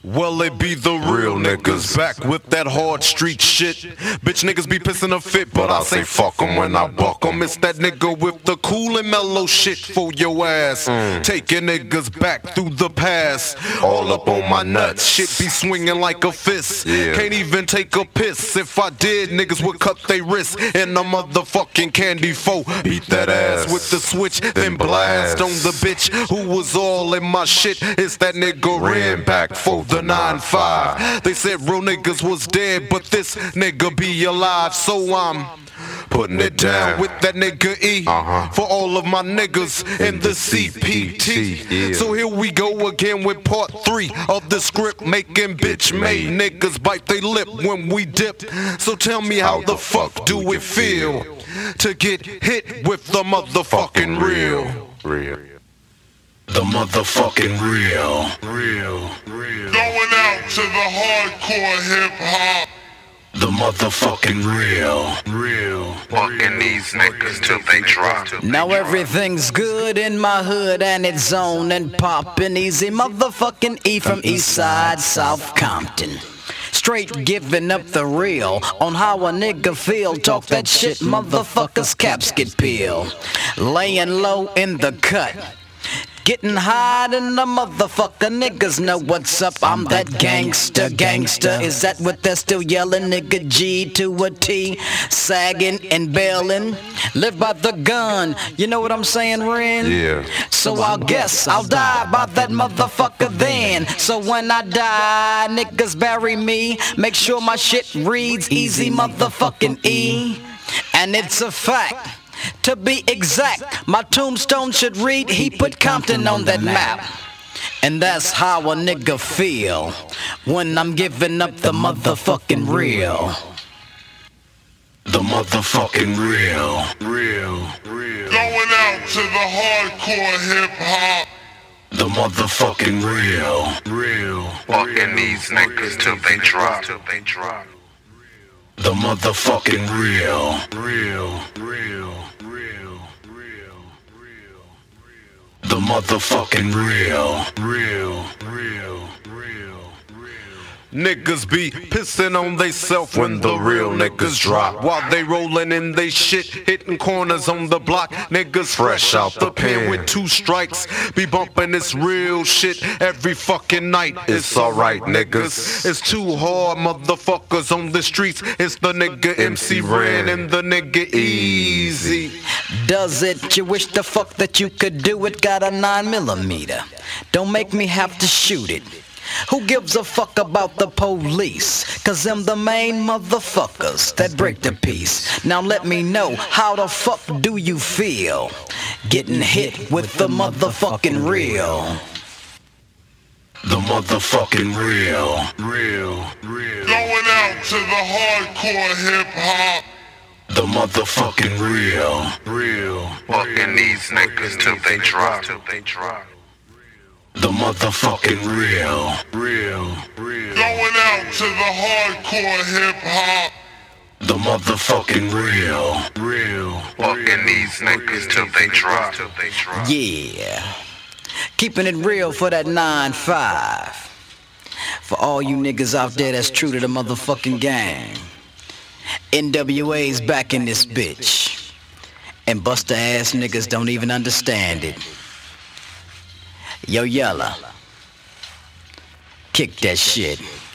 Well, it be the real niggas back with that hard street shit. Bitch niggas be pissing a fit, but I say fuck 'em when I buck 'em. It's that nigga with the cool and mellow shit for your ass. Taking niggas back through the past, all up on my nuts. Shit be swinging like a fist. Can't even take a piss. If I did, niggas would cut they wrists in a motherfucking candy foe. Beat that ass with the switch, then blast on the bitch who was all in my shit. It's that nigga ran back for the 9-5. They said real niggas was dead, but this nigga be alive, so I'm putting it down with that nigga E for all of my niggas in the CPT. So here we go again with part 3 of the script making bitch made niggas bite they lip when we dip. So tell me how the fuck do it feel to get hit with the motherfucking real? The motherfucking real. Going out to the hardcore hip hop. The motherfucking real. Fucking these niggas till they drop. Now everything's good in my hood and it's on and poppin' easy. Motherfucking E from Eastside, South Compton. Straight giving up the real on how a nigga feel. Talk that shit, motherfuckers, caps get peeled. Laying low in the cut, getting high in the motherfucker. Niggas know what's up. I'm that gangster. Is that what they're still yelling? Nigga G to a T, sagging and bailing. Live by the gun. You know what I'm saying, Ren? Yeah. So I guess I'll die by that motherfucker then. So when I die, niggas bury me. Make sure my shit reads easy, motherfucking E. And it's a fact. To be exact, my tombstone should read, he put Compton on that map. And that's how a nigga feel when I'm giving up the motherfucking real. The motherfucking real. Going out to the hardcore hip hop. The motherfucking real. Fucking these niggas till they drop. The motherfucking real. The motherfucking real. Niggas be pissing on they self when the real niggas drop. While they rolling in they shit, hitting corners on the block. Niggas fresh out the pen with 2 strikes. Be bumping this real shit every fucking night. It's alright, niggas. It's too hard, motherfuckers on the streets. It's the nigga MC Ren and the nigga Easy. Does it? You wish the fuck that you could do it. Got a 9mm. Don't make me have to shoot it. Who gives a fuck about the police? Cause them the main motherfuckers that break the peace. Now let me know, how the fuck do you feel getting hit with the motherfucking real? The motherfucking real. Going out to the hardcore hip hop. The motherfucking real. Fucking these niggas till they drop. The motherfucking real. Going out to the hardcore hip hop. The motherfucking real. Fucking these niggas till they drop. Yeah. Keeping it real for that 9-5. For all you niggas out there that's true to the motherfucking game. NWA's back in this bitch. And buster ass niggas don't even understand it. Yo, Yella, kick that shit.